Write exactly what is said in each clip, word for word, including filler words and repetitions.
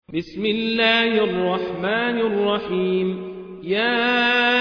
بسم الله الرحمن الرحيم يا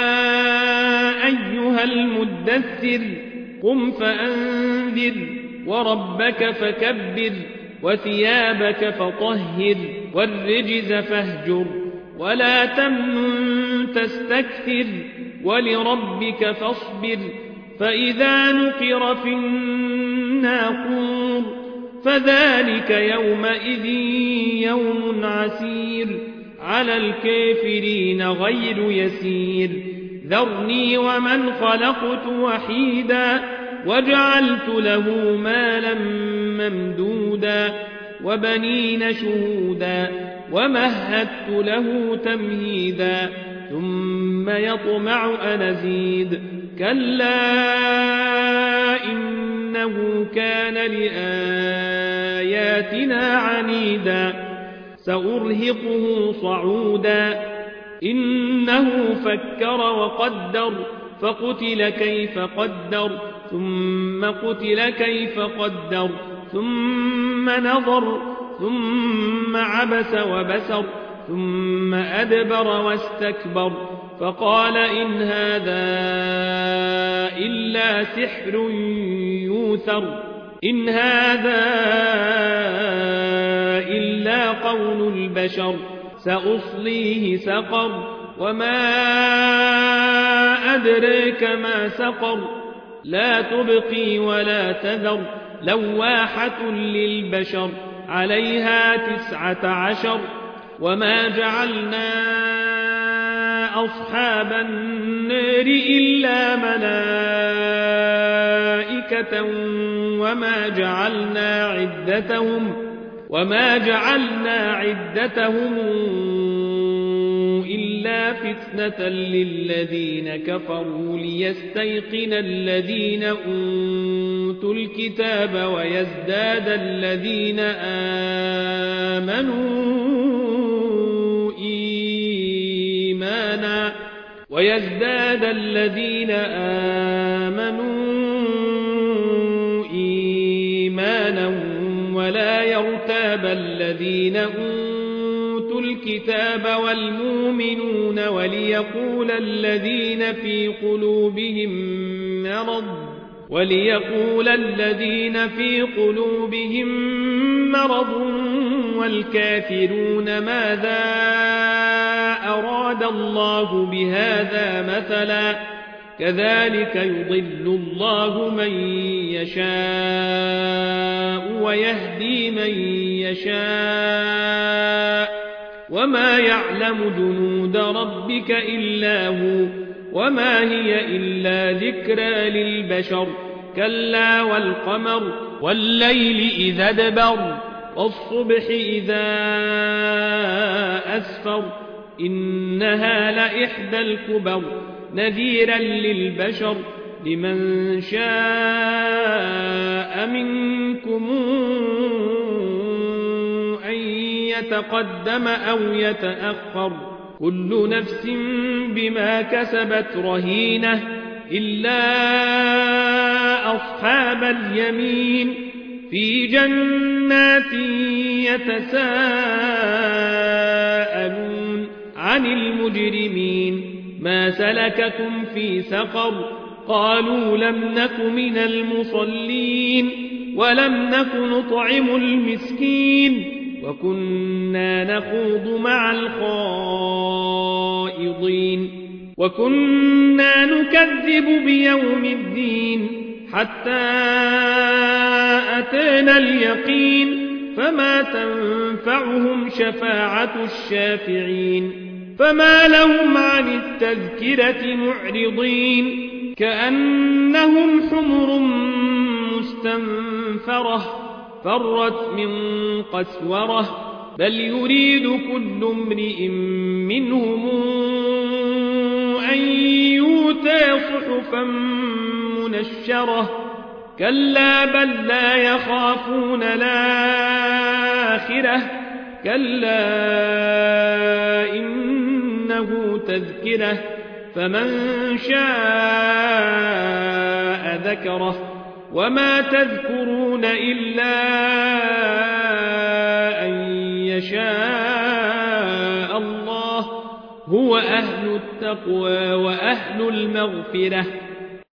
أيها المدثر قم فأنذر وربك فكبر وثيابك فطهر والرجز فاهجر ولا تمنن تستكثر ولربك فاصبر فإذا نقر في الناقور فذلك يومئذ يوم عسير على الكافرين غير يسير ذرني ومن خلقت وحيدا وجعلت له مالا ممدودا وبنين شهودا ومهدت له تمهيدا ثم يطمع أن أزيد كلا إنه كان لآياتنا عنيدا سأرهقه صعودا إنه فكر وقدر فقتل كيف قدر ثم قتل كيف قدر ثم نظر ثم عبس وبسر ثم أدبر واستكبر فقال إن هذا إلا سحر يوثر إن هذا إلا قول البشر سأصليه سقر وما أدريك ما سقر لا تبقي ولا تذر لواحة للبشر عليها تسعة عشر وما جعلنا أصحاب النار إلا ملائكة وما جعلنا عدتهم وما جعلنا عدتهم إلا فتنة للذين كفروا ليستيقن الذين أوتوا الكتاب ويزداد الذين آمنوا إيمانا ويزداد الذين آمنوا إيمانا ولا يرتاب الذين أوتوا الكتاب والمؤمنون وليقول الذين في قلوبهم مرض وليقول الذين في قلوبهم مرض والكافرون ماذا أراد الله بهذا مثلا كذلك يضل الله من يشاء ويهدي من يشاء وما يعلم جنود ربك إلا هو وما هي إلا ذكرى للبشر كلا والقمر والليل إذا ادبر والصبح إذا أسفر إنها لإحدى الكبر نذيرا للبشر لمن شاء منكم أن يتقدم أو يتأخر كل نفس بما كسبت رهينة إلا أصحاب اليمين في جنات يتساءلون عن المجرمين ما سلككم في سقر قالوا لم نك من المصلين ولم نك نطعم المسكين وكنا نخوض مع الخائضين وكنا نكذب بيوم الدين حتى أتانا اليقين فما تنفعهم شفاعة الشافعين فما لهم عن التذكرة معرضين كأنهم حمر مستنفرة فرت من قسورة بل يريد كل امرئ منهم أن يؤتى صحفا منشرة كلا بل لا يخافون الآخرة كلا إنه تذكرة فمن شاء ذكره وما تذكرون إلا أن يشاء هو أهل التقوى وأهل المغفرة